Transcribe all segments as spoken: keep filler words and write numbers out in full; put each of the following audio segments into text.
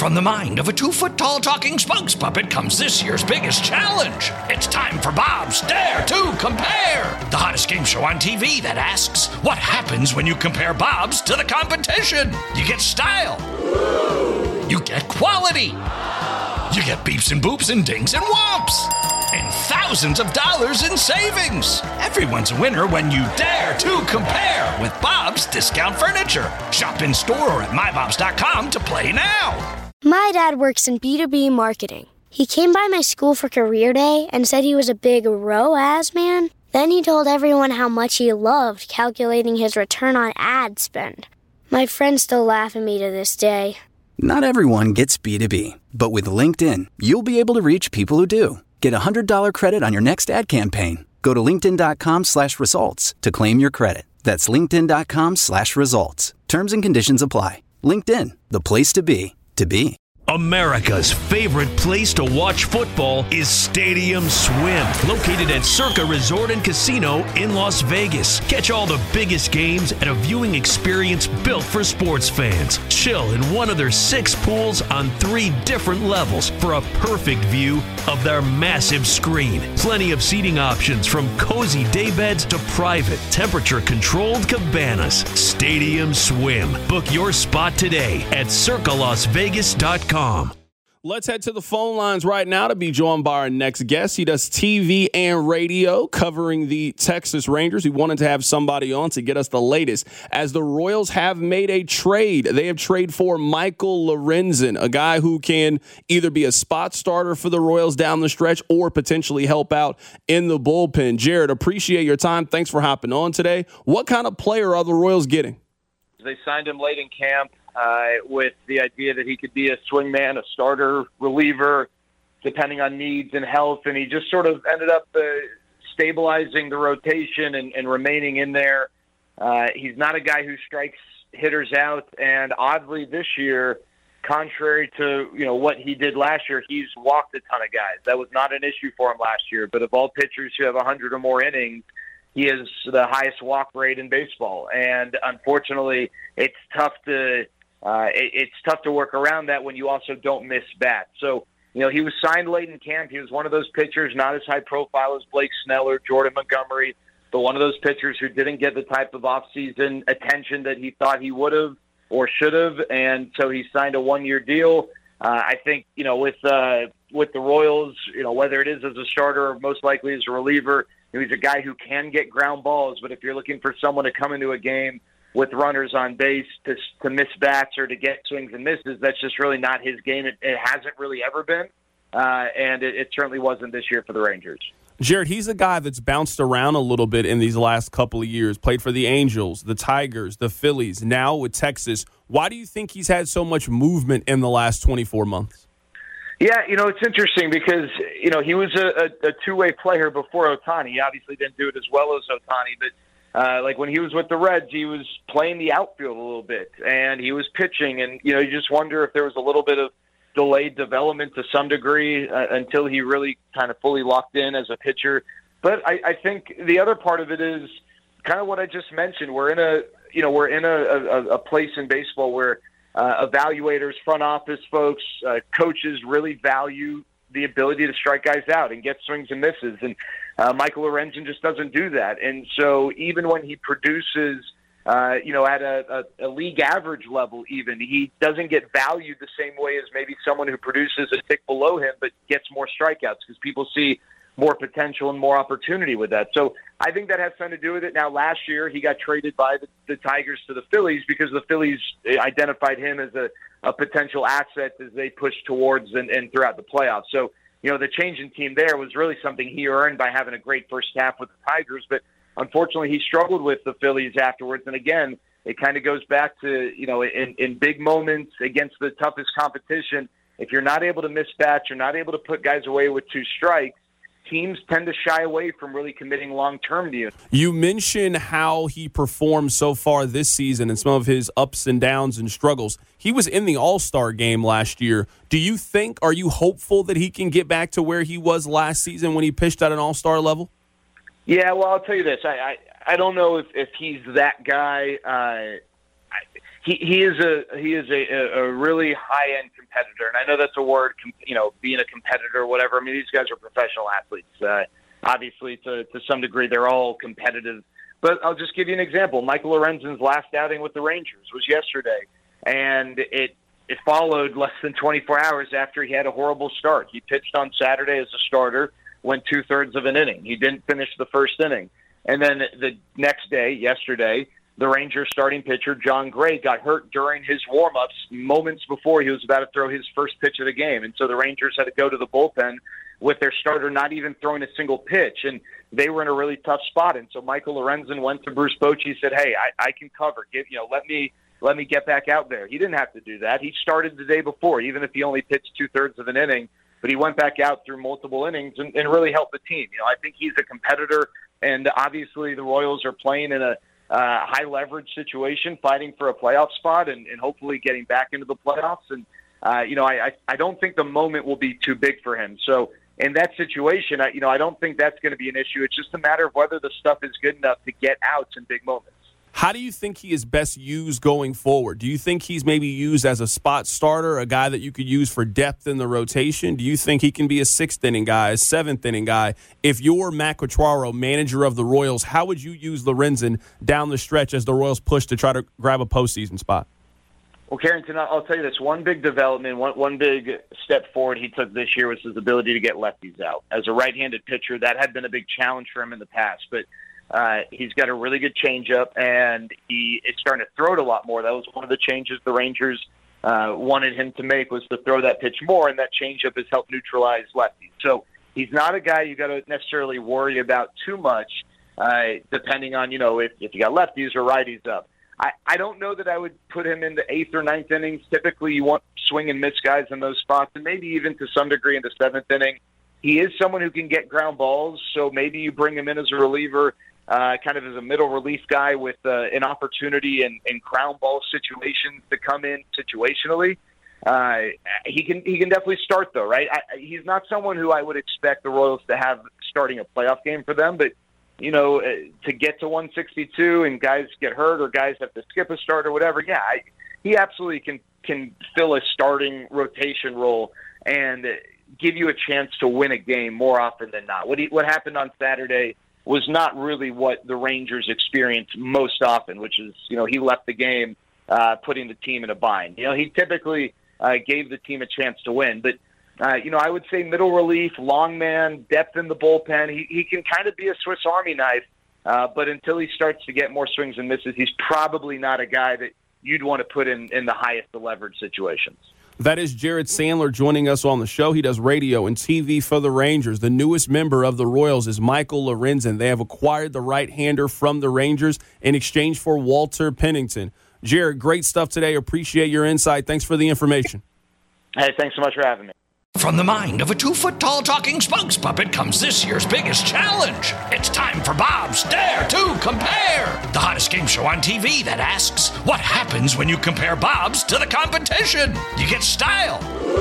From the mind of a two-foot-tall talking spokes puppet comes this year's biggest challenge. It's time for Bob's Dare to Compare, the hottest game show on T V that asks, what happens when you compare Bob's to the competition? You get style. You get quality. You get beeps and boops and dings and whomps. And thousands of dollars in savings. Everyone's a winner when you dare to compare with Bob's Discount Furniture. Shop in store or at my bobs dot com to play now. My dad works in B two B marketing. He came by my school for career day and said he was a big R O A S man. Then he told everyone how much he loved calculating his return on ad spend. My friends still laugh at me to this day. Not everyone gets B two B, but with LinkedIn, you'll be able to reach people who do. Get a one hundred dollars credit on your next ad campaign. Go to linkedin.com slash results to claim your credit. That's linkedin.com slash results. Terms and conditions apply. LinkedIn, the place to be, to be. America's favorite place to watch football is Stadium Swim, located at Circa Resort and Casino in Las Vegas. Catch all the biggest games at a viewing experience built for sports fans. Chill in one of their six pools on three different levels for a perfect view of their massive screen. Plenty of seating options from cozy daybeds to private, temperature-controlled cabanas. Stadium Swim. Book your spot today at circa las vegas dot com. Let's head to the phone lines right now to be joined by our next guest. He does T V and radio covering the Texas Rangers. We wanted to have somebody on to get us the latest as the Royals have made a trade. They have traded for Michael Lorenzen, a guy who can either be a spot starter for the Royals down the stretch or potentially help out in the bullpen. Jared, appreciate your time. Thanks for hopping on today. What kind of player are the Royals getting? They signed him late in camp. Uh, with the idea that he could be a swingman, a starter, reliever, depending on needs and health. And he just sort of ended up uh, stabilizing the rotation and, and remaining in there. Uh, he's not a guy who strikes hitters out. And oddly this year, contrary to you know what he did last year, he's walked a ton of guys. That was not an issue for him last year. But of all pitchers who have one hundred or more innings, he has the highest walk rate in baseball. And unfortunately, it's tough to – Uh, it, it's tough to work around that when you also don't miss bats. So, you know, he was signed late in camp. He was one of those pitchers, not as high profile as Blake Snell or Jordan Montgomery, but one of those pitchers who didn't get the type of offseason attention that he thought he would have or should have. And so he signed a one-year deal. Uh, I think, you know, with uh, with the Royals, you know, whether it is as a starter or most likely as a reliever, you know, he's a guy who can get ground balls. But if you're looking for someone to come into a game with runners on base to, to miss bats or to get swings and misses, that's just really not his game. It, it hasn't really ever been, uh, and it, it certainly wasn't this year for the Rangers. Jared, he's a guy that's bounced around a little bit in these last couple of years, played for the Angels, the Tigers, the Phillies, now with Texas. Why do you think he's had so much movement in the last twenty-four months? Yeah, you know, it's interesting because, you know, he was a, a, a two-way player before Ohtani. He obviously didn't do it as well as Ohtani, but Uh, like when he was with the Reds, he was playing the outfield a little bit, and he was pitching, and you know you just wonder if there was a little bit of delayed development to some degree uh, until he really kind of fully locked in as a pitcher. But I, I think the other part of it is kind of what I just mentioned. We're in a you know we're in a, a, a place in baseball where uh, evaluators, front office folks, uh, coaches really value the ability to strike guys out and get swings and misses. And uh, Michael Lorenzen just doesn't do that. And so even when he produces, uh, you know, at a, a, a league average level, even, he doesn't get valued the same way as maybe someone who produces a tick below him but gets more strikeouts because people see more potential and more opportunity with that. So I think that has something to do with it. Now, last year he got traded by the, the Tigers to the Phillies because the Phillies identified him as a, a potential asset as they pushed towards and, and throughout the playoffs. So, you know, the change in team there was really something he earned by having a great first half with the Tigers. But unfortunately, he struggled with the Phillies afterwards. And again, it kind of goes back to, you know, in, in big moments against the toughest competition, if you're not able to miss bats, you're not able to put guys away with two strikes, teams tend to shy away from really committing long-term to you. You mentioned how he performed so far this season and some of his ups and downs and struggles. He was in the All-Star game last year. Do you think, are you hopeful that he can get back to where he was last season when he pitched at an All-Star level? Yeah, well, I'll tell you this. I I, I don't know if, if he's that guy. Uh, I, he, he is a he is a, a really high end competitor, and I know that's a word, you know, being a competitor or whatever. I mean, these guys are professional athletes. Uh, obviously, to to some degree, they're all competitive. But I'll just give you an example. Michael Lorenzen's last outing with the Rangers was yesterday, and it it followed less than twenty-four hours after he had a horrible start. He pitched on Saturday as a starter, went two-thirds of an inning. He didn't finish the first inning. And then the next day, yesterday, the Rangers starting pitcher, John Gray, got hurt during his warm-ups moments before he was about to throw his first pitch of the game. And so the Rangers had to go to the bullpen with their starter not even throwing a single pitch. And they were in a really tough spot. And so Michael Lorenzen went to Bruce Bochy and said, hey, I, I can cover. Give, you know, let me let me get back out there. He didn't have to do that. He started the day before, even if he only pitched two-thirds of an inning. But he went back out through multiple innings and, and really helped the team. You know, I think he's a competitor. And obviously the Royals are playing in a uh, high-leverage situation, fighting for a playoff spot and, and hopefully getting back into the playoffs. And, uh, you know, I, I, I don't think the moment will be too big for him. So in that situation, I, you know, I don't think that's going to be an issue. It's just a matter of whether the stuff is good enough to get outs in big moments. How do you think he is best used going forward? Do you think he's maybe used as a spot starter, a guy that you could use for depth in the rotation? Do you think he can be a sixth inning guy, a seventh inning guy? If you're Matt Quatraro, manager of the Royals, how would you use Lorenzen down the stretch as the Royals push to try to grab a postseason spot? Well, Carrington, I'll tell you this. One big development, one, one big step forward he took this year was his ability to get lefties out. As a right-handed pitcher, that had been a big challenge for him in the past, but Uh, he's got a really good changeup, and he is starting to throw it a lot more. That was one of the changes the Rangers uh, wanted him to make, was to throw that pitch more, and that changeup has helped neutralize lefties. So he's not a guy you got to necessarily worry about too much, uh, depending on, you know, if, if you got lefties or righties up. I, I don't know that I would put him in the eighth or ninth innings. Typically, you want swing and miss guys in those spots, and maybe even to some degree in the seventh inning. He is someone who can get ground balls, so maybe you bring him in as a reliever, Uh, kind of as a middle relief guy with uh, an opportunity in, in ground ball situations to come in situationally. Uh, he can he can definitely start, though, right? I, he's not someone who I would expect the Royals to have starting a playoff game for them, but, you know, uh, to get to one sixty-two and guys get hurt or guys have to skip a start or whatever, yeah, I, he absolutely can, can fill a starting rotation role and give you a chance to win a game more often than not. What he, what happened on Saturday was not really what the Rangers experience most often, which is, you know, he left the game uh, putting the team in a bind. You know, he typically uh, gave the team a chance to win. But, uh, you know, I would say middle relief, long man, depth in the bullpen. He, he can kind of be a Swiss Army knife, uh, but until he starts to get more swings and misses, he's probably not a guy that you'd want to put in, in the highest of leverage situations. That is Jared Sandler joining us on the show. He does radio and T V for the Rangers. The newest member of the Royals is Michael Lorenzen. They have acquired the right-hander from the Rangers in exchange for Walter Pennington. Jared, great stuff today. Appreciate your insight. Thanks for the information. Hey, thanks so much for having me. From the mind of a two-foot-tall talking spokes puppet comes this year's biggest challenge. It's time for Bob's Dare to Compare, the hottest game show on T V that asks, what happens when you compare Bob's to the competition? You get style.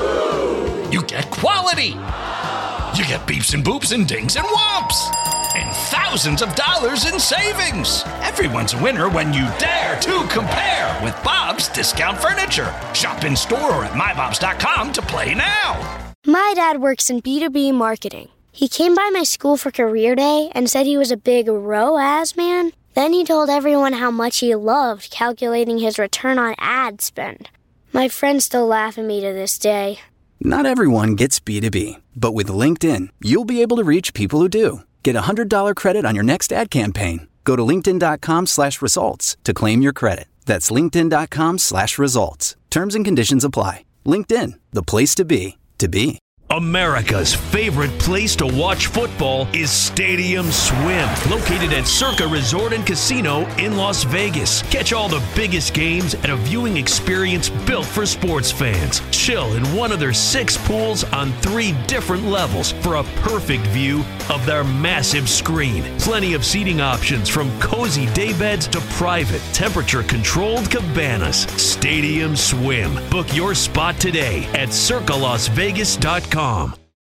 You get quality. You get beeps and boops and dings and whomps. And thousands of dollars in savings. Everyone's a winner when you dare to compare with Bob's Discount Furniture. Shop in store or at my bobs dot com to play now. My dad works in B two B marketing. He came by my school for career day and said he was a big R O A S man. Then he told everyone how much he loved calculating his return on ad spend. My friends still laugh at me to this day. Not everyone gets B two B, but with LinkedIn, you'll be able to reach people who do. Get a one hundred dollars credit on your next ad campaign. Go to linkedin.com slash results to claim your credit. That's linkedin.com slash results. Terms and conditions apply. LinkedIn, the place to be, to be. America's favorite place to watch football is Stadium Swim, located at Circa Resort and Casino in Las Vegas. Catch all the biggest games at a viewing experience built for sports fans. Chill in one of their six pools on three different levels for a perfect view of their massive screen. Plenty of seating options from cozy daybeds to private, temperature-controlled cabanas. Stadium Swim. Book your spot today at circa las vegas dot com.